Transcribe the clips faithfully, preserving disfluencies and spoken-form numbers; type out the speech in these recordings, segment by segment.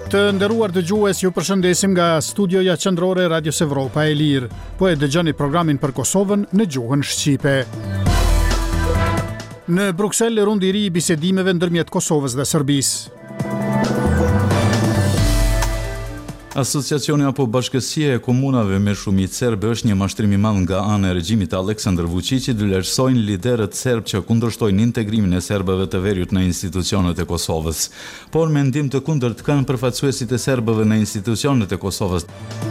Të nderuar dëgjues, ju përshëndesim nga studioja qendrore e Radios Evropa e Lirë. Po e dëgjoni programin për Kosovën në gjuhën shqipe. Në Bruksel, rundi i ri i bisedimeve ndërmjet Kosovës dhe Serbisë. Asociacioni apo bashkësia e komunave me shumicë serbe është një mashtrim i madh nga ana e regjimit Aleksandar Vučićit, vlerësojnë liderët serb që kundërshtojnë integrimin e serbëve të veriut në institucionet e Kosovës. Por mendim të kundërt kanë përfaqësuesit e serbëve në institucionet e Kosovës.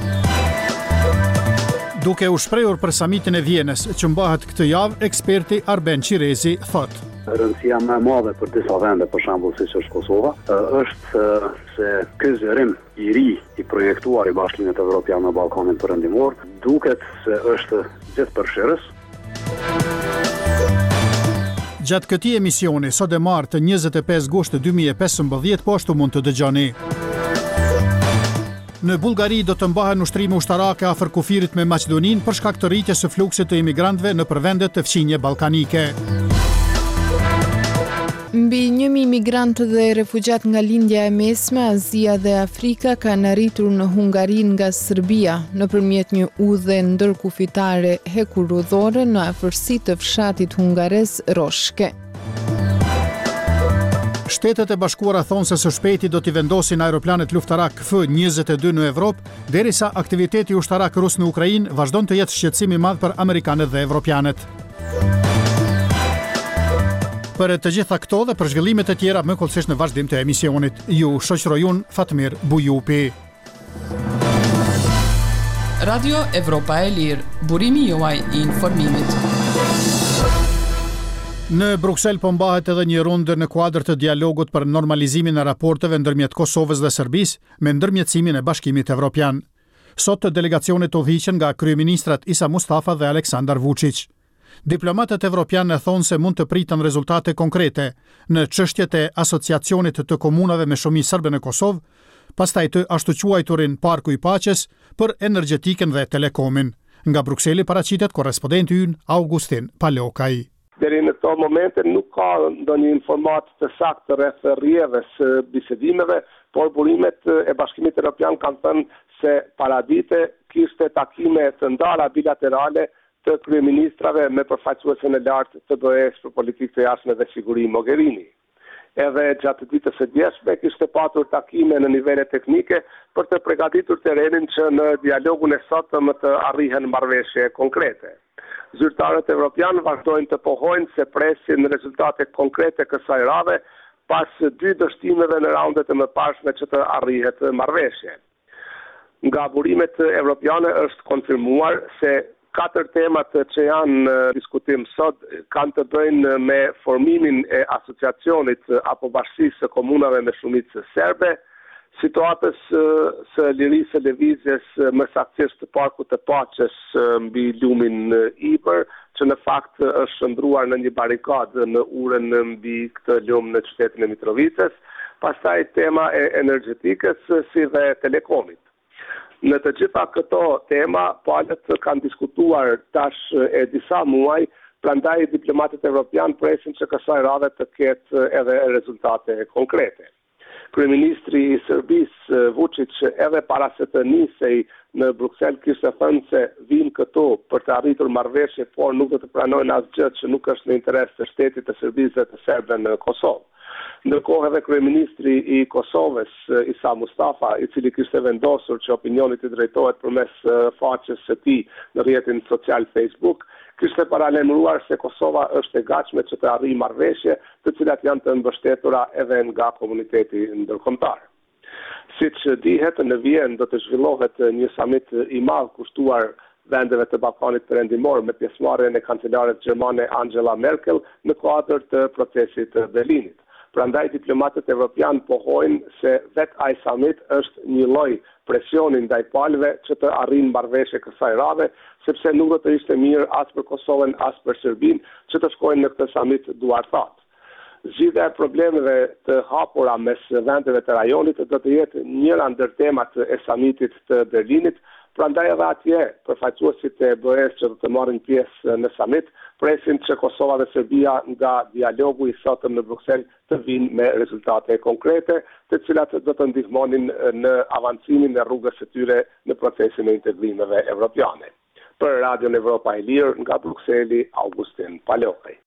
Duke u shprehur për samitin e Vjenës që mbahet këtë javë, eksperti Arben Qirezi thotë: Rëndësia më e madhe për disa vende, për shembull siç është Kosova, është se ky zërim i ri i projektuar i Bashkimit Evropian në Ballkanin Perëndimor duket se është gjithëpërfshirës. Gjatë këtij emisioni, sot e martë njëzet e pesë gusht dy mijë e pesëmbëdhjetë, po ashtu mund të dëgjoni. Në Bullgari do të mbahen ushtrime ushtarake afër kufirit me Maqedoninë për shkak të rritjes së fluksit të imigrantëve nëpër vendet të fqinje ballkanike. Mbi një mijë migrantë dhe refugjat nga lindja e mesme, Azia dhe Afrika kanë arritur në Hungari nga Serbia nëpërmjet një udhë ndërkufitare hekurudhore në afërsi të fshatit hungares Roshke. Shtetet e Bashkuara thonë se së shpejti do t'i vendosin aeroplanet luftarak F njëzet e dy në Evropë, derisa aktiviteti ushtarak rus në Ukrainë vazhdon të jetë shqetësim i madh për amerikanët dhe evropianët. Për të gjitha këto dhe për zhvillimet e tjera më kollësisht në vazhdim të emisionit, ju shoqëroj unë Fatmir Bujupi. Radio Evropa e Lirë, burimi juaj i informimit. Në Bruksel po mbahet edhe një rundë në kuadër të dialogut për normalizimin e raporteve ndërmjet Kosovës dhe Serbisë me ndërmjetësimin e Bashkimit Evropian. Sot të delegacionit udhëhiqen nga kryeministrat Isa Mustafa dhe Aleksandar Vučić. Diplomatët evropianë thonë se mund të pritën rezultate konkrete në çështjet e asociacionit të komunave me shumicë serbe në Kosovë, pastaj të ashtu quajturin Parku i Paqes për energjetikën dhe telekomin. Nga Brukseli paraqitet korrespondenti ynë Augustin Palokaj. Deri në këto momente nuk ka ndonjë informatë të saktë rreth rrjedhës së bisedimeve, por burimet e Bashkimit Evropian kanë thënë se paradite kishte takime të ndara bilaterale të kryeministrave me përfaqësuesen e lartë të B E-s për politikë të jashtme dhe siguri Mogherini. Edhe gjatë ditës së djeshme kishte patur takime në nivele teknike për të përgatitur terrenin që në dialogun e sotëm të arrihen marrëveshje konkrete. Zyrtarët evropianë vazhdojnë të pohojnë se presin rezultate konkrete kësaj radhe pas dy dështimeve në raundet e mëparshme që të arrihet marrëveshje. Nga burimet evropiane është konfirmuar se katër temat që janë në diskutim sot kanë të bëjnë me formimin e asociacionit apo bashkisë së komunave me shumicë serbe, situatës së lirisë së lëvizjes më saktësisht të Parkut të Paqes mbi lumin Ibër, që në fakt është shndruar në një barikadë në urën mbi këtë lum në qytetin e Mitrovicës, pastaj tema e energjetikës si dhe telekomit. Në të gjitha këto tema, palët kanë diskutuar tash e disa muaj, prandaj diplomatët evropianë presin që kësaj radhe të ketë edhe rezultate konkrete. Kryeministri i Serbisë Vučić edhe para se të nisej në Bruksel kishte thënë se vinë këtu për të arritur marrëveshje, por nuk do të pranojnë asgjë që nuk është në interes të shtetit të Serbisë dhe të serbëve në Kosovë. Ndërkohë edhe kryeministri i Kosovës Isa Mustafa, i cili kishte vendosur që opinioni të drejtohet përmes faqes së tij në rrjetin social Facebook, kishte paralajmëruar se Kosova është e gatshme që të arrijë marrëveshje, të cilat janë të mbështetura edhe nga komuniteti ndërkombëtar. Siç dihet, në Vjenë do të zhvillohet një samit i madh kushtuar vendeve të Ballkanit Perëndimor me pjesëmarrjen e kancelares gjermane Angela Merkel në kuadër të procesit të Berlinit. Prandaj diplomatët evropianë pohojnë se vetë ai samit është një lloj presioni ndaj palëve që të arrijnë marrëveshje kësaj radhe, sepse nuk do të ishte mirë as për Kosovën as për Serbinë që të shkojnë në këtë samit duartat. Zgjidhja e problemeve të hapura mes vendeve të rajonit do të jetë njëra ndër temat e samitit të Berlinit, Prandaj edhe atje përfaqësuesit e B E S që do të marrin pjesë në summit presin që Kosova dhe Serbia nga dialogu i sotëm në Bruksel të vinë me rezultate konkrete, të cilat do të ndihmonin në avancimin e rrugës së tyre në procesin e integrimeve evropiane. Për Radion Evropa e Lirë, nga Brukseli, Augustin Palokaj.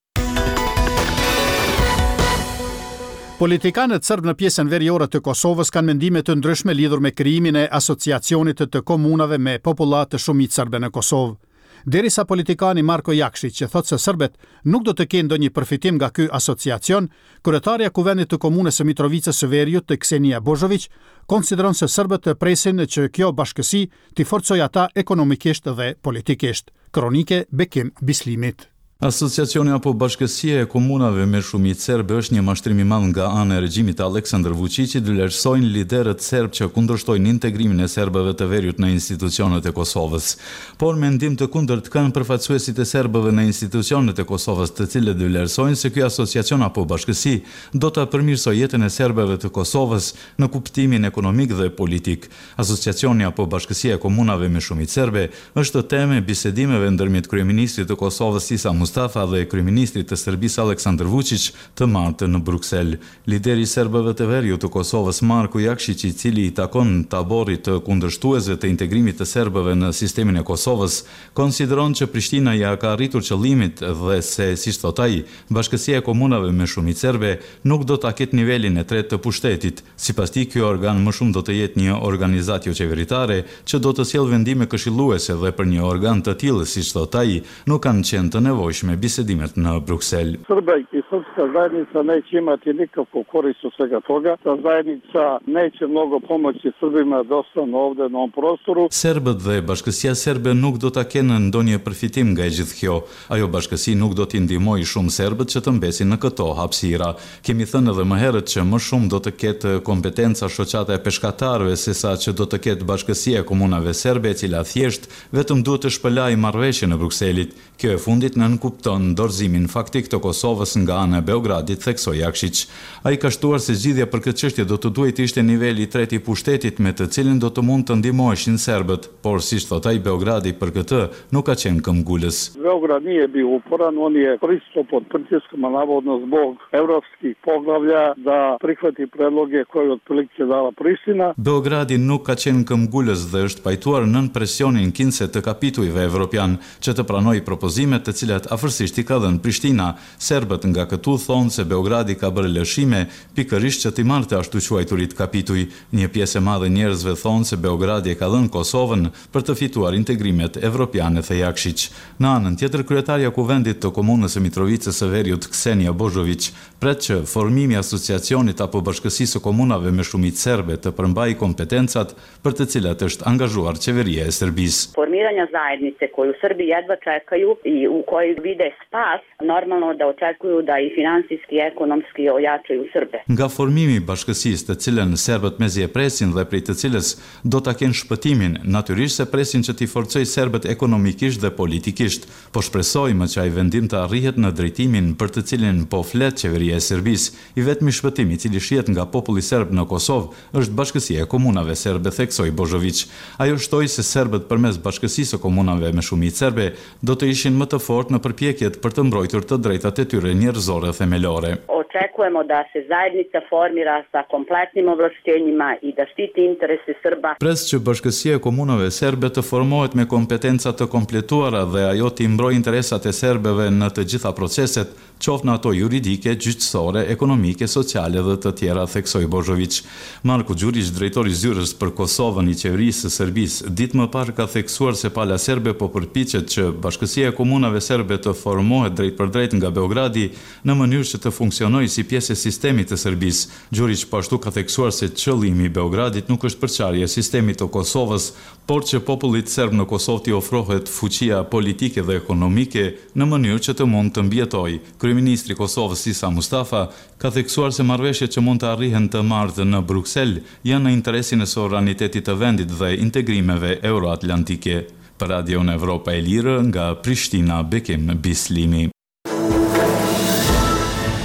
Politikanët serbë në pjesën veriore të Kosovës kanë mendime të ndryshme lidhur me krijimin e asociacionit të komunave me popullat të shumicë serbe në Kosovë. Derisa politikani Marko Jakšić që thotë se serbet nuk do të kenë ndonjë përfitim nga ky asociacion, kryetarja e Kuvendit të Komunës së Mitrovicës së Veriut, Ksenia Božović, konsideron se serbët presin që kjo bashkësi t'i forcojë ata ekonomikisht dhe politikisht. Kronike Bekim Bislimit. Asociacioni apo bashkësia e komunave me shumicë serbe është një mashtrim i madh nga ana e regjimit të Aleksandar Vučićit, vlerësojnë liderët serb që kundërshtojnë integrimin e serbëve të veriut në institucionet e Kosovës. Por mendim të kundërt kanë përfaqësuesit e serbëve në institucionet e Kosovës, të cilët vlerësojnë se ky asociacion apo bashkësi do ta përmirësojë jetën e serbëve të Kosovës në kuptimin ekonomik dhe politik. Asociacioni apo bashkësia e komunave me shumicë serbe është temë e bisedimeve ndërmjet kryeministrit të Kosovës Isa Mustafa dhe kryeministrit të Serbisë Aleksandar Vučić të martë në Bruksel. Lideri i serbëve të veriut të Kosovës Marko Jakšić, i cili i takon taborit të kundërshtuesve të integrimit të serbëve në sistemin e Kosovës, konsideron që Prishtina ja ka arritur qëllimit dhe se, siç thot ai, bashkësia e komunave me shumicë serbe nuk do ta ketë nivelin e tretë të pushtetit. Sipas tij, ky organ më shumë do të jetë një organizatë qeveritare që do të sjellë vendime këshilluese dhe për një organ të tillë, siç thot ai, nuk kanë qenë të nevojshme me bisedimet në Bruksel. Srba i srpska zajednica neće imati nikakvu korist od svega toga. Ta zajednica neće mnogo pomoći Srbima da ostanu ovde na ovom prostoru. Serbët dhe bashkësia serbe nuk do ta kenë ndonjë përfitim nga e gjithë kjo. Ajo bashkësi nuk do t'i ndihmojë shumë serbët që të mbesin në këto hapësira. Kemi thënë edhe më herët që më shumë do të ketë kompetenca shoqata e peshkatarëve sesa që do të ketë bashkësia e komunave serbe, e cila thjesht vetëm duhet të shpëlajë marrëveshjen e Brukselit. Kjo e fundit nën kupton dorëzimin faktik të Kosovës nga ana e Beogradit, theksoi Jakšić. Ai ka shtuar se zgjidhja për këtë çështje do të duhet të ishte niveli i tretë i pushtetit me të cilin do të mund të ndihmoheshin serbët, por siç thot ai, Beogradi për këtë nuk ka qenë këmbgulës. Beograd nije bio uporan, on je pristao pod pritiskom, navodno zbog evropskih poglavlja da prihvati predloge koje otprilike dala Priština. Beogradi nuk ka qenë këmbgulës dhe është pajtuar nën presionin kinse të kapitujve evropian që të pranojë propozimet të cilat afërsisht i ka dhënë Prishtina. Serbët nga këtu thonë se Beogradi ka bërë lëshime pikërisht që t'i marrte ashtu quajturit kapituj. Një pjesë e madhe njerëzve thonë se Beogradi e ka dhënë Kosovën për të fituar integrimet evropiane, the Jakšić. Në anën tjetër, kryetarja Kuvendit të Komunës së Mitrovicës së Veriut, Ksenia Božović, pret që formimi i asociacionit apo bashkësisë së komunave me shumicë serbe të përmbajë kompetencat për të cilat është angazhuar qeveria e Serbisë. Formiranja zajednice koju Srbi jedva čekaju i u kojoj vide spas, normalno da očekuju da i finansijski i ekonomski ojačaju Srbe. Nga formimi i bashkësisë, të cilën serbët mezi e presin dhe prej të cilës do ta kenë shpëtimin, natyrisht se presin që t'i forcojë serbët ekonomikisht dhe politikisht, po shpresojmë që ai vendim të arrihet në drejtimin për të cilin po flet qeveria e Serbisë. I vetmi shpëtim i cili shihet nga populli serb në Kosovë është bashkësia e komunave serbe, theksoi Božović. Ajo shtoi se serbët përmes bashkësisë së komunave me shumicë serbe do të ishin më të fortë në përpjekjet për të mbrojtur të drejtat e tyre njerëzore themelore. Očekujemo da se zajednica formira sa kompletnim ovlašćenjima i da štiti interese Srba. Pres që bashkësia e komunave serbe të formohet me kompetenca të kompletuara dhe ajo të mbrojë interesat e serbëve në të gjitha proceset, qoftë në ato juridike, gjyqësore, ekonomike, sociale dhe të tjera, theksoi Božović. Marko Đurić, drejtori i zyrës për Kosovën i qeverisë së Serbisë, ditë më parë ka theksuar se pala serbe po përpiqet që bashkësia e komunave serbe të formohet drejt për drejt nga Beogradi në mënyrë që të funksionojë si pjesë e sistemit të Serbisë. Đurić po ashtu ka theksuar se qëllimi i Beogradit nuk është përçarje e sistemit të Kosovës, por që popullit serb në Kosovë t'i ofrohet fuqia politike dhe ekonomike në mënyrë që të mund të mbjetojë. Kryeministri i Kosovës Isa Mustafa ka theksuar se marrëveshjet që mund të arrihen të martë në Bruksel janë në interesin e sovranitetit të vendit dhe integrimeve euroatlantike. Për Radion Evropa e Lirë, nga Prishtina, Bekim Bislimi.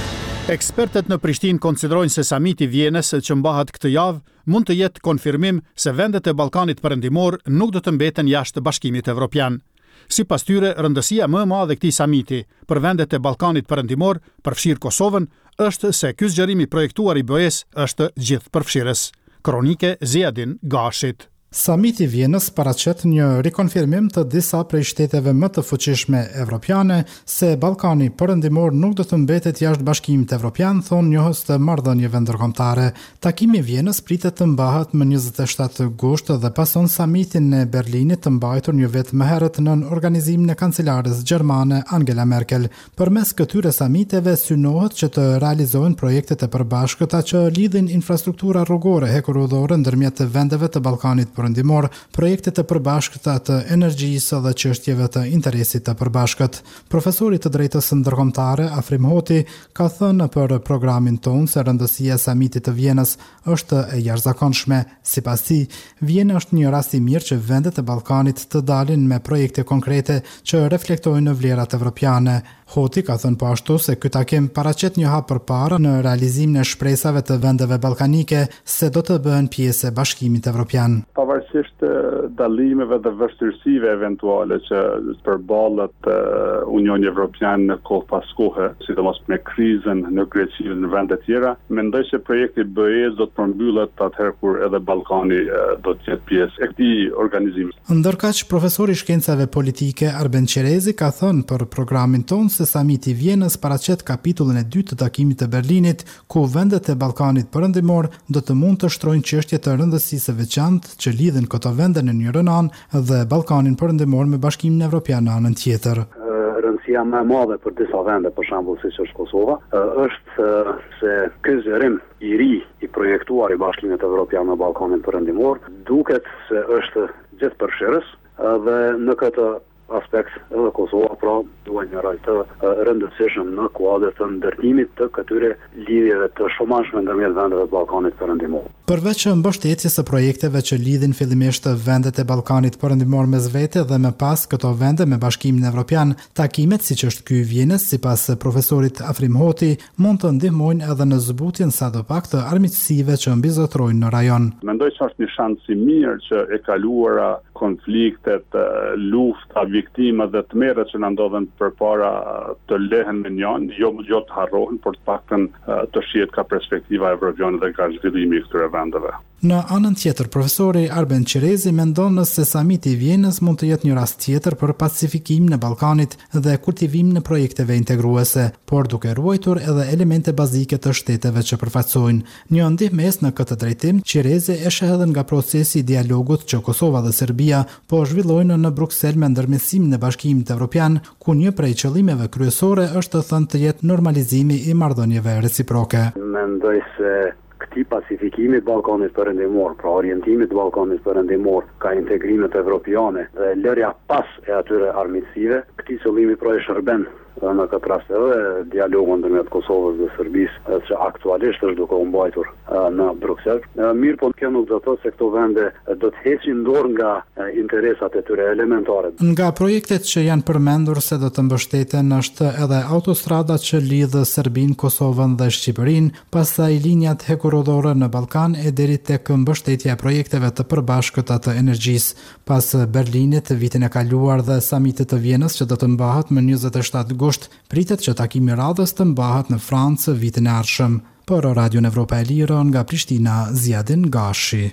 Ekspertët në Prishtinë konsiderojnë se samiti Vjenës që mbahet këtë javë mund të jetë konfirmim se vendet e Ballkanit Perëndimor nuk do të mbeten jashtë Bashkimit Evropian. Sipas tyre, rëndësia më e madhe e këtij samiti për vendet e Ballkanit Perëndimor, përfshirë Kosovën, është se ky zgjerim i projektuar i B E-s është gjithëpërfshirës. Kronike Ziadin Gashit. Samiti i Vjenës paraqet një rikonfirmim të disa prej shteteve më të fuqishme evropiane se Ballkani Perëndimor nuk do të mbetet jashtë Bashkimit Evropian, thonë njohës të marrëdhënieve ndërkombëtare. Takimi i Vjenës pritet të mbahet më njëzet e shtatë gusht dhe pason samitin e Berlinit të mbajtur një vit më herët nën organizimin e kancelares gjermane Angela Merkel. Përmes këtyre samiteve synohet që të realizohen projektet e përbashkëta që lidhin infrastruktura rrugore hekurudhore ndërmjet vendeve të Ballkanit Perëndimor, projektet e përbashkëta të energjisë dhe çështjeve të interesit të përbashkët. Profesori të drejtës ndërkombëtare Afrim Hoti ka thënë për programin tonë se rëndësia e samitit të Vjenës është e jashtëzakonshme. Sipas tij, Vjena është një rast i mirë që vendet e Ballkanit të dalin me projekte konkrete që reflektojnë vlerat evropiane. Hoti ka thënë po ashtu se ky takim paraqet një hap përpara në realizimin e shpresave të vendeve ballkanike se do të bëhen pjesë e Bashkimit Evropian. Pavarësisht dallimeve dhe vështirësive eventuale që përballet uh, Unioni Evropian në kohë pas kohe, sidomos me krizën në Greqi dhe në vende tjera, mendoj se projekti B E-s do të përmbyllet atëherë kur edhe Ballkani uh, do të jetë pjesë e këtij organizimi. Ndërkaq, profesori i shkencave politike Arben Qerezi ka thënë për programin tonë se samiti i Vjenës paraqet kapitullin e dytë të takimit të Berlinit, ku vendet e Ballkanit Perëndimor do të mund të shtrojnë çështje të rëndësisë së veçantë që lidhin këto vende në njërin anë dhe Ballkanin Perëndimor me Bashkimin Evropian në anën tjetër. Rëndësia më e madhe për disa vende, për shembull siç është Kosova, është se ky zgjerim i ri i projektuar i Bashkimit Evropian në Ballkanin Perëndimor duket se është gjithëpërfshirës dhe në këtë aspekt edhe Kosova pra duhet një rol të rëndësishëm në kuadër të ndërtimit të këtyre lidhjeve të shumashme ndërmjet vendeve të Ballkanit Perëndimor. Përveç mbështetjes së projekteve që lidhin fillimisht vendet e Ballkanit Perëndimor mes vete dhe më pas këto vende me Bashkimin Evropian, takimet siç është ky i Vjenës, sipas profesorit Afrim Hoti, mund të ndihmojnë edhe në zbutjen sadopak të armiqësive që mbizotrojnë në rajon. Mendoj se është një shans i mirë që e kaluara konfliktet, lufta, viktimat dhe tmerrat që na ndodhen përpara të lehen me njën, jo jo të harrohen, por të paktën të shihet ka perspektiva evropiane dhe ka zhvillimi i këtyre vendeve. Në anën tjetër, profesori Arben Qerezi mendon se samiti i Vjenës mund të jetë një rast tjetër për pacifikimin e Ballkanit dhe kultivimin e projekteve integruese, por duke ruajtur edhe elemente bazike të shteteve që përfaqësojnë. Një ndihmës në këtë drejtim, Qerezi e sheh edhe nga procesi i dialogut që Kosova dhe Serbia po zhvillojnë në Bruksel me ndërmjetësimin e Bashkimit Evropian, ku një prej qëllimeve kryesore është të thënë të jetë normalizimi i marrëdhënieve reciproke. Mendoj se këtij pacifikimit Ballkanit Perëndimor, pra orientimit Ballkanit Perëndimor ka integrimet evropiane dhe lërja pas e atyre armiqësive, këtij qëllimi pra e shërben në këtë rast edhe dialogu ndërmjet Kosovës dhe Serbisë që aktualisht është duke u mbajtur në Bruksel. Mirë, po kjo nuk do të thotë se këto vende do të heqin dorë nga interesat e tyre elementare. Nga projektet që janë përmendur se do të mbështeten është edhe autostrada që lidh Serbinë, Kosovën dhe Shqipërinë, pastaj linjat hekurudhore në Ballkan e deri tek mbështetja e projekteve të përbashkëta të energjisë. Pas Berlinit vitin e kaluar dhe samitit të Vjenës që do të mbahet më njëzet e shtatë gusht, pritet që takimi i radhës të mbahet në Francë vitin e ardhshëm. Për Radio Evropa e Lirë nga Prishtina, Ziadin Gashi.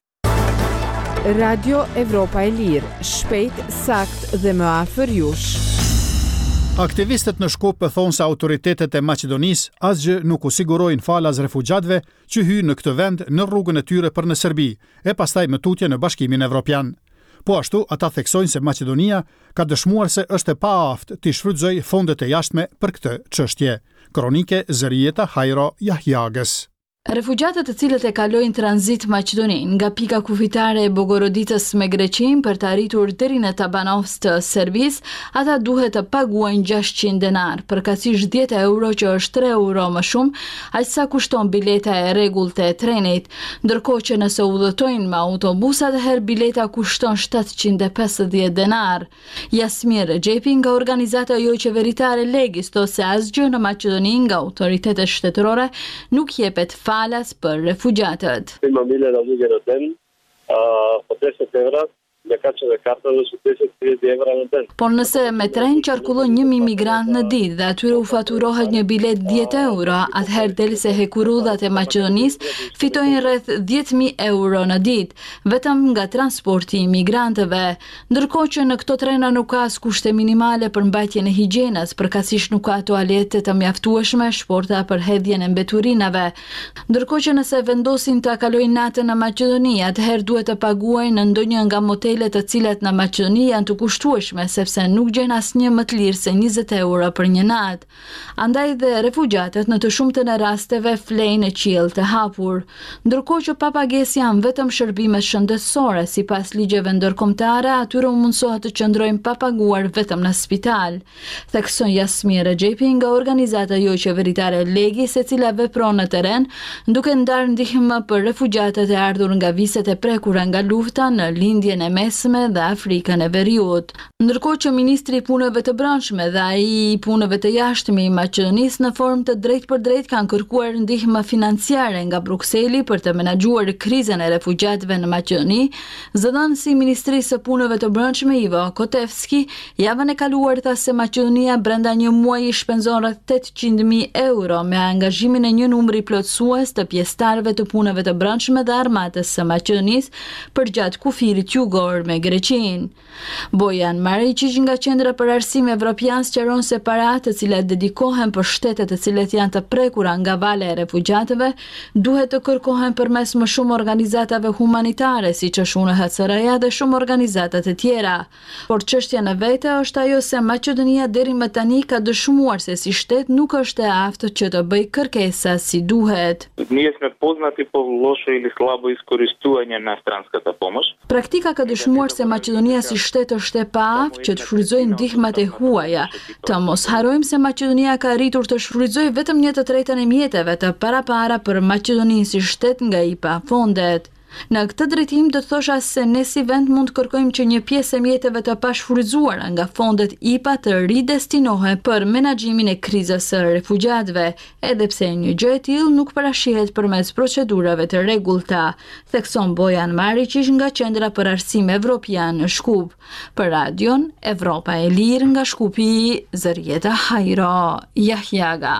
Radio Evropa e Lirë, shpejt, sakt dhe më afër jush. Aktivistët në Shkup thonë se autoritetet e Maqedonisë asgjë nuk u sigurojnë falas refugjatëve që hyjnë në këtë vend në rrugën e tyre për në Serbi, e pastaj më tutje në Bashkimin Evropian. Po ashtu, ata theksojnë se Maqedonia ka dëshmuar se është e paaftë të shfrytëzojë fondet e jashtme për këtë çështje. Kronike Zërieta Hajro Jahjagës. Refugjatët të cilët e kalojnë tranzit Maqedoninë nga pika kufitare e Bogorodicës me Greqinë për të arritur deri në Tabanovës të Serbisë, ata duhet të paguajnë gjashtëqind denar, përkatësisht dhjetë euro që është tre euro më shumë, aq sa kushton bileta e rregullt e trenit, ndërkohë që nëse udhëtojnë me autobus atëherë bileta kushton shtatëqind e pesëdhjetë denar. Jasmir Rexhepi nga organizata jo qeveritare Legis thotë se asgjë në Maqedoni nga autoritetet shtetërore nuk jepet falas për refugjatët. Има милиона луѓе на ден, а, по десет евра, me kaqen e kartave su njëzet e tridhjetë euro në den. Por nëse me tren qarkullon një mijë migrant në ditë dhe atyre u faturohet një bilet dhjetë euro, atëherë delse hekurudhat e Maqedonisë fitojnë rreth dhjetë mijë euro në ditë, vetëm nga transporti i migrantëve. Ndërkohë që në këto trena nuk ka as kushte minimale për mbajtjen e higjienës, përkatësisht nuk ka toalete të mjaftueshme, shporta për hedhjen e mbeturinave. Ndërkohë që nëse vendosin të kalojnë natën në Maqedoni, atëherë duhet të paguajnë në ndonjë nga motelet të cilat në Maqedoni janë të kushtueshme sepse nuk gjen asnjë më të lirë se njëzet euro për një natë. Andaj dhe refugjatët në të shumtën e rasteve flejnë në qiell të hapur, ndërkohë që pa pagesë janë vetëm shërbime shëndetësore, sipas ligjeve ndërkombëtare, atyre u mundsohet të qëndrojnë pa paguar vetëm në spital. Thekson Jasmir Rexhepi nga organizata jo qeveritare Legis, e cila vepron në terren, duke ndarë ndihmë për refugjatët e ardhur nga viset e prekura nga lufta në lindjen e mesme dhe Afrikën e Veriut. Ndërkohë që ministri i punëve të brendshme dhe ai i punëve të jashtme i Maqedonisë në formë të drejtë për drejtë kanë kërkuar ndihmë financiare nga Brukseli për të menaxhuar krizën e refugjatëve në Maqedoni, zëdhënësi i Ministrisë së Punëve të Brendshme Ivo Kotevski javën e kaluar tha se Maqedonia brenda një muaji shpenzon rreth tetëqind mijë euro me angazhimin e një numri plotësues të pjesëtarëve të punëve të brendshme dhe armatës së Maqedonisë përgjatë kufirit jugor me Greqinë. Bojan Maričić nga Qendra për Arsim Evropian sqaron se paratë të cilat dedikohen për shtetet të cilat janë të prekura nga vala e refugjatëve duhet të kërkohen përmes më shumë organizatave humanitare, siç është U N H C R-ja dhe shumë organizatat e tjera. Por çështja në vete është ajo se Maqedonia deri më tani ka dëshmuar se si shtet nuk është e aftë që të bëjë kërkesa si duhet. Ние сме познати по лошо или слабо изкористување на странската помош. Praktika ka dëshmuar se Maqedonia si shtet është e paaftë që të shfrytëzojë ndihmat e huaja. Të mos harrojmë se Maqedonia ka arritur të shfrytëzojë vetëm një të tretën e mjeteve të parapara për Maqedoninë si shtet nga I P A fondet. Në këtë drejtim do të thosha se ne si vend mund të kërkojmë që një pjesë e mjeteve të pashfrytëzuara nga fondet I P A të ridestinohen për menaxhimin e krizës së refugjatëve, edhe pse një gjë e tillë nuk parashihet përmes procedurave të rregullta, thekson Bojan Maričić nga Qendra për Arsim Evropian në Shkup. Për Radion Evropa e Lirë nga Shkupi, Zërieta Hajro, Jahjaga.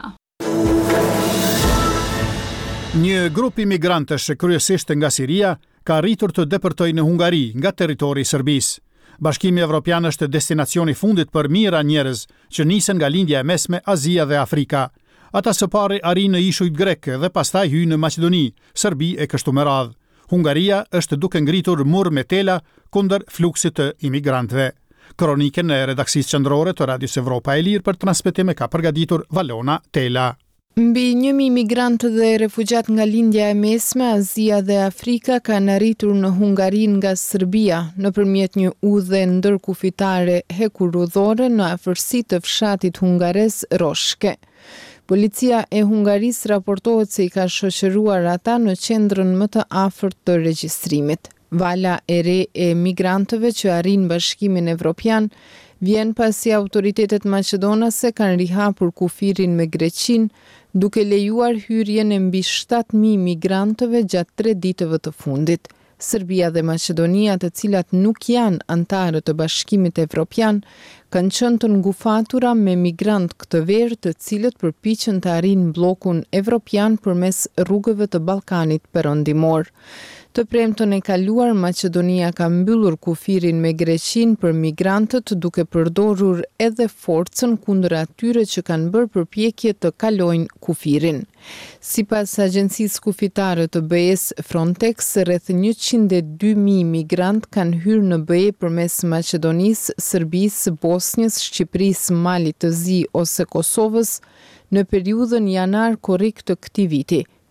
Një grup imigrantësh kryesisht nga Siria ka arritur të depërtojë në Hungari nga territori I Serbisë. Bashkimi Evropian është destinacioni fundit për mijëra njerëz që nisen nga lindja e mesme, Azia dhe Afrika. Ata së pari arrin në ishujt grek dhe pastaj hyjnë në Maqedoni, Serbi e kështu me radhë. Hungaria është duke ngritur mur me tela kundër fluksit të imigrantëve. Kronikën e redaksisë qendrore të Radios Evropa e Lirë për transmetim e ka përgatitur Valona Tela. Mbi një mijë migrantë dhe refugjat nga lindja e mesme, Azia dhe Afrika kanë arritur në Hungari nga Serbia nëpërmjet një udhë ndërkufitare hekurudhore në afërsi të fshatit hungares Roshke. Policia e Hungarisë raportohet se I ka shoqëruar ata në qendrën më të afërt të regjistrimit. Vala e re e migrantëve që arrin Bashkimin Evropian vjen pasi autoritetet maqedonase kanë rihapur kufirin me Greqinë, duke lejuar hyrjen e mbi shtatë mijë migrantëve gjatë tre ditëve të fundit. Serbia dhe Maqedonia, të cilat nuk janë antarë të Bashkimit Evropian, kanë qenë të ngufatura me migrant këtë verë të cilët përpiqen të arrijnë bllokun evropian përmes rrugëve të Ballkanit perëndimor. Të premtën e kaluar, Maqedonia ka mbyllur kufirin me Greqinë për migrantët duke përdorur edhe forcën kundër atyre që kanë bërë përpjekje të kalojnë kufirin. Sipas agjencisë kufitare të B E-s Frontex, rreth njëqind e dy mijë migrant kanë hyrë në B E përmes Maqedonisë, Serbisë, Bosnjës, Shqipërisë, Malit të Zi ose Kosovës në periudhën janar-korrik të këtij viti.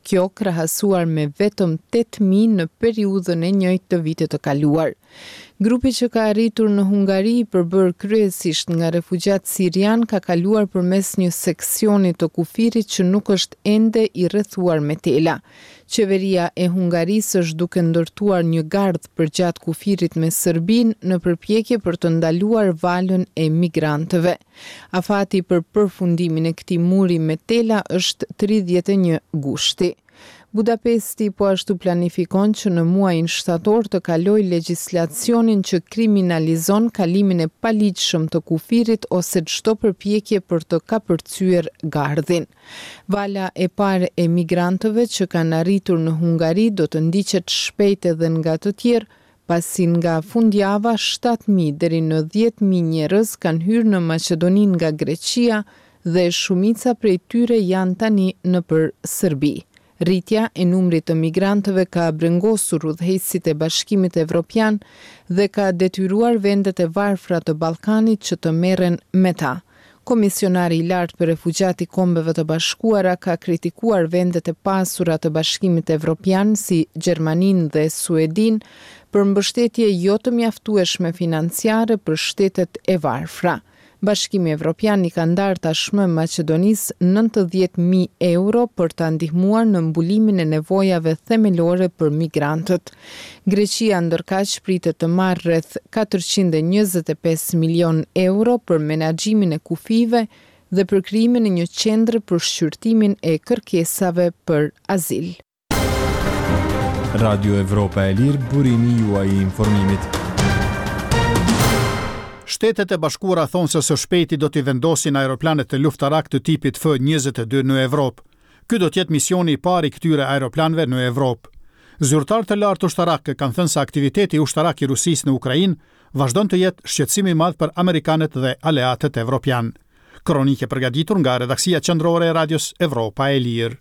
Kjo krahasuar me vetëm tetë mijë në periudhën e njëjtë të vitit të kaluar. Grupi që ka arritur në Hungari i përbër kryesisht nga refugjat sirian ka kaluar përmes një seksioni të kufirit që nuk është ende i rrethuar me tela. Qeveria e Hungarisë është duke ndërtuar një gardh përgjatë kufirit me Serbinë në përpjekje për të ndaluar valën e migrantëve. Afati për përfundimin e këtij muri me tela është tridhjetë e një gushti. Budapesti po ashtu planifikon që në muajin shtator të kalojë legjislacionin që kriminalizon kalimin e paligjshëm të kufirit ose çdo përpjekje për të kapërcyer gardhin. Vala e parë e migrantëve që kanë arritur në Hungari do të ndiqet shpejt edhe nga të tjerë, pasi nga fundjava shtatë mijë deri në dhjetë mijë njerëz kanë hyrë në Maqedoninë nga Greqia dhe shumica prej tyre janë tani nëpër Serbi. Rritja e numrit të migrantëve ka brengosur udhëheqësit e Bashkimit Evropian dhe ka detyruar vendet e varfra të Ballkanit që të merren me ta. Komisionari i lartë për refugjat i Kombeve të Bashkuara ka kritikuar vendet e pasura të Bashkimit Evropian si Gjermaninë dhe Suedinë për mbështetje jo të mjaftueshme financiare për shtetet e varfra. Bashkimi Evropian i ka ndarë tashmë Maqedonisë nëntëdhjetë mijë euro për ta ndihmuar në mbulimin e nevojave themelore për migrantët. Greqia ndërkaq pritet të marrë rreth katërqind e njëzet e pesë milion euro për menaxhimin e kufive dhe për krijimin e një qendre për shqyrtimin e kërkesave për azil. Radio Evropa e Lirë, burimi juaj i informimit. Shtetet e Bashkuara thonë se së shpejti do t'i vendosin aeroplanet të luftarak të tipit F njëzet e dy në Evropë. Ky do t'jetë misioni i parë i këtyre aeroplanëve në Evropë. Zyrtarë të lartë ushtarak kanë thënë se aktiviteti ushtarak i Rusisë në Ukrainë vazhdon të jetë shqetësim i madh për amerikanët dhe aleatët evropian. Kronike përgatitur nga redaksia qendrore e Radios Evropa e Lirë.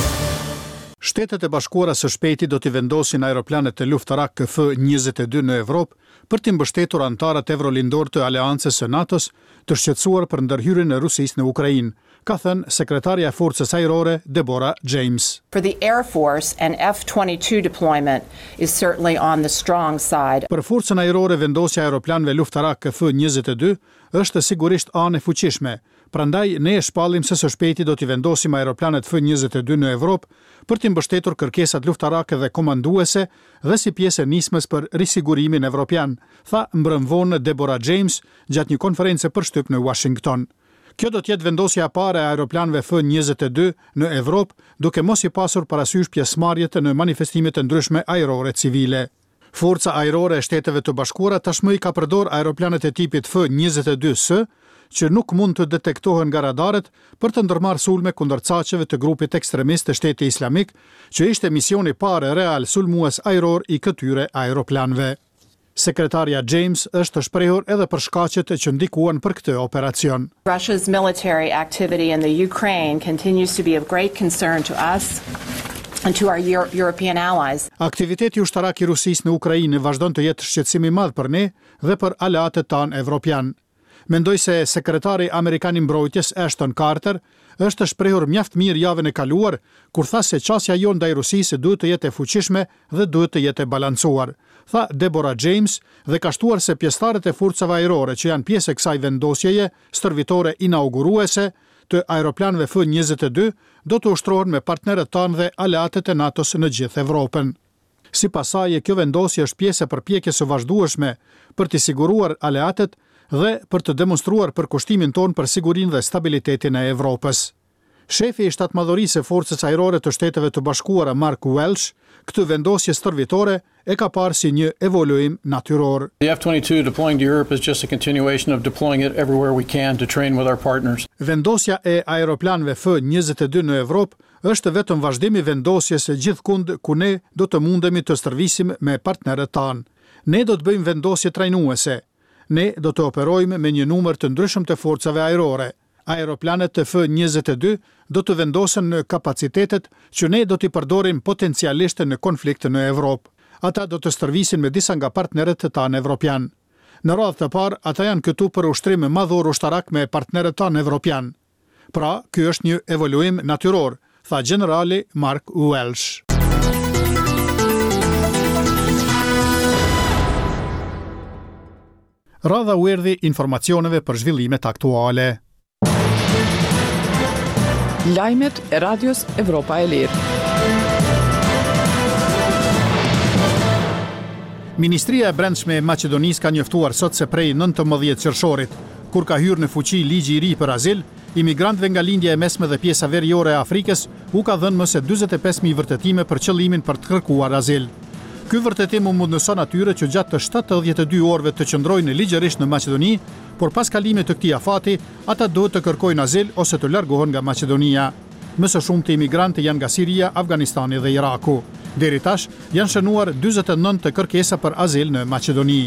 Shtetet e Bashkuara së shpejti do t'i vendosin aeroplanet të luftarak F njëzet e dy në Evropë për t'i mbështetur antarët evrolindor të Aleancës së NATO-s të shqetësuar për ndërhyrjen e Rusisë në Ukrainë, ka thënë sekretarja e Forcës Ajrore Deborah James. For the Air Force, an F twenty-two deployment is certainly on the strong side. Për Forcën Ajrore vendosja e aeroplanëve luftarak F njëzet e dy është sigurisht anë e fuqishme. Prandaj ne e shpallim se së shpejti do t'i vendosim aeroplanet F njëzet e dy në Evropë për t'i mbështetur kërkesat luftarake dhe komanduese dhe si pjesë e nismës për risigurimin evropian, tha mbrëmvonë Deborah James gjatë një konference përshtyp në Washington. Kjo do t'jetë vendosja e parë e aeroplanëve F njëzet e dy në Evropë, duke mos i pasur parasysh pjesëmarrjet në manifestime të ndryshme ajrore civile. Forca ajrore e Shteteve të Bashkuara tashmë i ka përdor aeroplanet e tipit F njëzet e dy S, që nuk mund të detektohen nga radaret për të ndërmarrë sulme kundër caqeve të grupit ekstremist të Shtetit Islamik, që ishte misioni parë real sulmues ajror i këtyre aeroplanëve. Sekretarja James është shprehur edhe për shkaqet që ndikuan për këtë operacion. Russia's military activity in the Ukraine continues to be of great concern to us and to our Euro- European allies. Aktiviteti ushtarak i Rusisë në Ukrainë vazhdon të jetë shqetësim i madh për ne dhe për aleatët tanë evropian. Mendoj se sekretari Amerikan i Mbrojtjes Ashton Carter është shprehur mjaft mirë javën e kaluar kur tha se qasja jonë ndaj Rusisë duhet të jetë e fuqishme dhe duhet të jetë e balancuar, tha Deborah James dhe ka shtuar se pjesëtarët e forcave ajrore që janë pjesë e kësaj vendosjeje stërvitore inauguruese të aeroplanëve F njëzet e dy do të ushtrohen me partnerët tanë dhe aleatët e NATO-s në gjithë Evropën. Sipas saj, kjo vendosje është pjesë e përpjekjes së vazhdueshme për të siguruar aleatët dhe për të demonstruar përkushtimin ton për sigurinë dhe stabilitetin e Evropës. Shefi i shtatmadhërisë së Forcës Ajrore të Shteteve të Bashkuara Mark Welsh, këtë vendosje stërvitore e ka parë si një evoluim natyror. The F twenty-two deploying to Europe is just a continuation of deploying it everywhere we can to train with our partners. Vendosja e aeroplanëve F njëzet e dy në Evropë është vetëm vazhdim i vendosjes së gjithkund ku ne do të mundemi të stërvisim me partnerët tanë. Ne do të bëjmë vendosje trajnuese. Ne do të operojmë me një numër të ndryshëm të forcave ajrore. Aeroplanet të F njëzet e dy do të vendosen në kapacitetet që ne do t'i përdorim potencialisht në konflikt në Evropë. Ata do të stërvisin me disa nga partnerët të tanë evropian. Në radhë të parë, ata janë këtu për ushtrim madhor ushtarak me partnerët tanë evropian. Pra, ky është një evoluim natyror, tha generali Mark Welsh. Radha u erdhi informacioneve për zhvillimet aktuale. Lajmet e Radios Evropa e Lirë. Ministria e Brendshme e Maqedonisë ka njoftuar sot se prej nëntëmbëdhjetë qershorit, kur ka hyrë në fuqi ligji i ri për azil, imigrantëve nga lindja e mesme dhe pjesa veriore e Afrikës u ka dhënë më se dyzet e pesë mijë vërtetime për qëllimin për të kërkuar azil. Ky vërtetim u mundëson atyre që gjatë të shtatëdhjetë e dy orëve të qëndrojnë ligjërisht në Maqedoni, por pas kalimit të këtij afati, ata duhet të kërkojnë azil ose të largohen nga Maqedonia. Më së shumti imigrantë janë nga Siria, Afganistani dhe Iraku. Deri tash janë shënuar dyzet e nëntë kërkesa për azil në Maqedoni.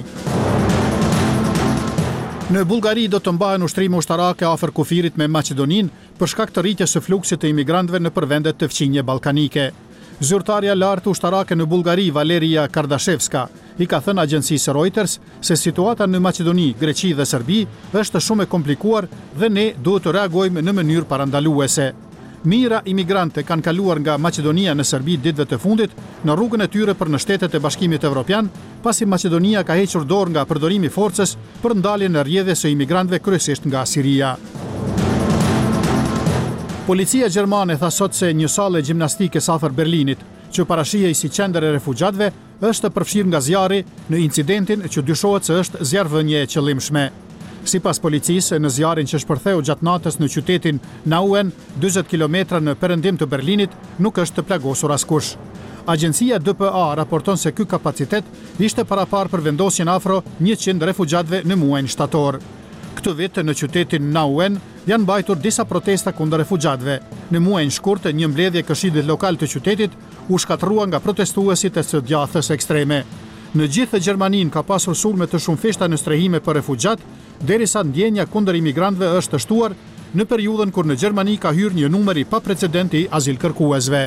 Në Bullgari do të mbahen ushtrime ushtarake afër kufirit me Maqedoninë për shkak të rritjes së fluksit të imigrantëve në përvendet të fqinje ballkanike. Zyrtarja lartë ushtarake në Bullgari, Valeria Kardashevska, i ka thënë agjencisë Reuters se situata në Maqedoni, Greqi dhe Serbi është shumë e komplikuar dhe ne duhet të reagojmë në mënyrë parandaluese. Mijëra imigrante kanë kaluar nga Maqedonia në Serbi ditëve të fundit në rrugën e tyre për në shtetet e Bashkimit Evropian, pasi Maqedonia ka hequr dorë nga përdorimi i forcës për ndaljen e rrjedhjes së imigrantëve kryesisht nga Siria. Policia gjermane tha sot se një sallë gjimnastikës afër Berlinit, që parashihej si qendër e refugjatëve, është përfshirë nga zjarri në incidentin që dyshohet se është zjarrvënie e qëllimshme. Sipas policisë, në zjarrin që shpërtheu gjatë natës në qytetin Nauen, dyzet kilometra në perëndim të Berlinit, nuk është të plagosur askush. Agjencia D P A raporton se ky kapacitet ishte parapar për vendosjen afro njëqind refugjatëve në muajin shtator. Këtë vit në qytetin Nauen janë mbajtur disa protesta kundër refugjatëve. Në muajin shkurt, një mbledhje këshillit lokal të qytetit u shkatërrua nga protestuesit e së djathës ekstreme. Në gjithë Gjermaninë ka pasur sulme të shumëfishta në strehime për refugjat, derisa ndjenja kundër imigrantëve është të shtuar në periudhën kur në Gjermani ka hyrë një numër i paprecedent i azilkërkuesve.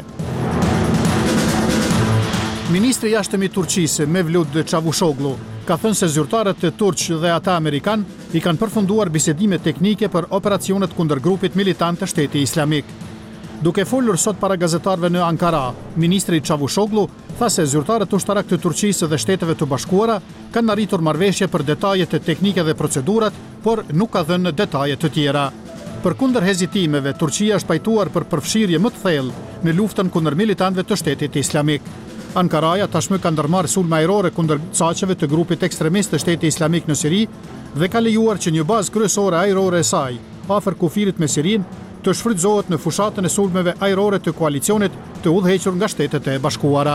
Ministri i jashtëm i Turqisë, Mevlut Çavuşoglu, ka thënë se zyrtarët turq dhe ata amerikan i kanë përfunduar bisedime teknike për operacionet kundër grupit militant të Shteti Islamik. Duke folur sot para gazetarëve në Ankara, ministri Çavuşoglu tha se zyrtarët ushtarak të Turqisë dhe Shteteve të Bashkuara kanë arritur marrëveshje për detajet e teknike dhe procedurat, por nuk ka dhënë detaje të tjera. Përkundër hezitimeve, Turqia është pajtuar për përfshirje më të thellë në luftën kundër militantëve të Shtetit Islamik. Ankaraja tashmë ka ndërmarrë sulme ajrore kundër caqeve të grupit ekstremist të Shteti Islamik në Siri dhe ka lejuar që një bazë kryesore ajrore e saj, afër kufirit me Sirinë, të shfrytëzohet në fushatën e sulmeve ajrore të koalicionit të udhëhequr nga Shtetet e Bashkuara.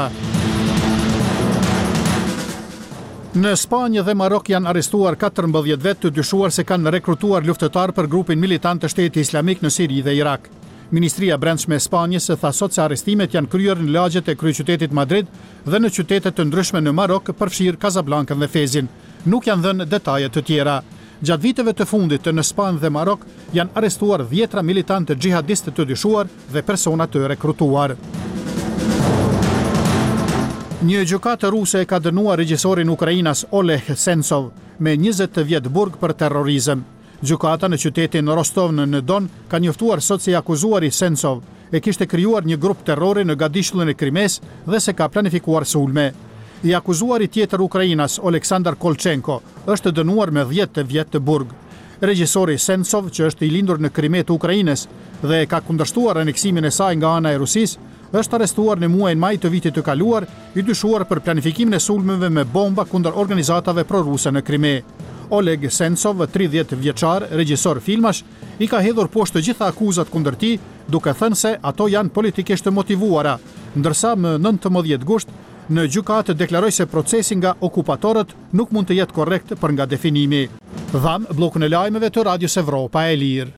Në Spanjë dhe Marok janë arrestuar katërmbëdhjetë vetë të dyshuar se kanë rekrutuar luftëtar për grupin militant të Shtetit Islamik në Siri dhe Irak. Ministria e Brendshme e Spanjës tha sot se arrestimet janë kryer në lagjet e kryeqytetit Madrid dhe në qytete të ndryshme në Marok, përfshirë Casablancën dhe Fezin. Nuk janë dhënë detaje të tjera. Gjatë viteve të fundit në Spanjë dhe Marok janë arrestuar dhjetra militantë xhihadistë të dyshuar dhe persona të rekrutuar. Një gjykatë ruse e ka dënuar regjisorin ukrainas Oleg Sentsov me njëzet vjet burg për terrorizëm. Gjykata në qytetin Rostov në Don ka njoftuar sot se i akuzuari Sentsov e kishte krijuar një grup terrori në gadishullin e Krimes dhe se ka planifikuar sulme. I akuzuari tjetër ukrainas Oleksandr Kolchenko është dënuar me dhjetë vjet të burg. Regjisori Sentsov, që është i lindur në Krime të Ukrainës dhe ka kundërshtuar aneksimin e saj nga ana e Rusisë, është arrestuar në muajin maj të vitit të kaluar, i dyshuar për planifikimin e sulmeve me bomba kundër organizatave proruse në Krime. Oleg Sentsov, tridhjetë vjeçar, regjisor filmash, i ka hedhur poshtë të gjitha akuzat kundër tij, duke thënë se ato janë politikisht të motivuara, ndërsa më nëntëmbëdhjetë gusht në gjykatë deklaroi se procesi nga okupatorët nuk mund të jetë korrekt për nga definimi. Dham bllokun e lajmeve të Radios Evropa e Lirë.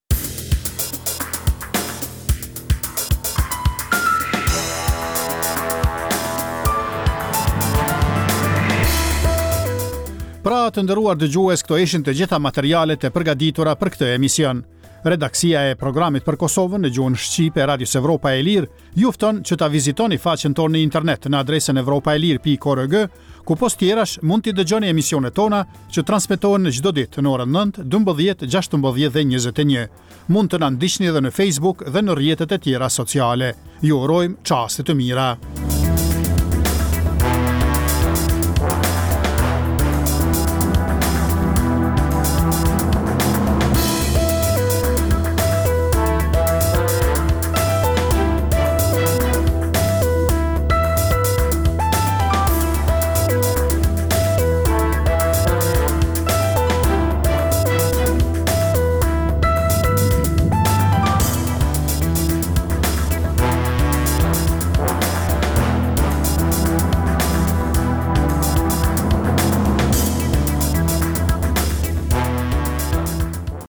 Pra të nderuar dëgjues, këto ishin të gjitha materialet e përgatitura për këtë emision. Redaksia e programit për Kosovën në gjuhën shqipe e Radios Evropa e Lirë ju fton që ta vizitoni faqen tonë në internet në adresën evropaelir pikë org, ku pos tjerash mund t'i dëgjoni emisionet tona që transmetohen në çdo ditë në orën nëntë, dymbëdhjetë, gjashtëmbëdhjetë dhe njëzet e një. Mund të na ndiqni edhe në Facebook dhe në rrjetet e tjera sociale. Ju urojmë çaste të mira.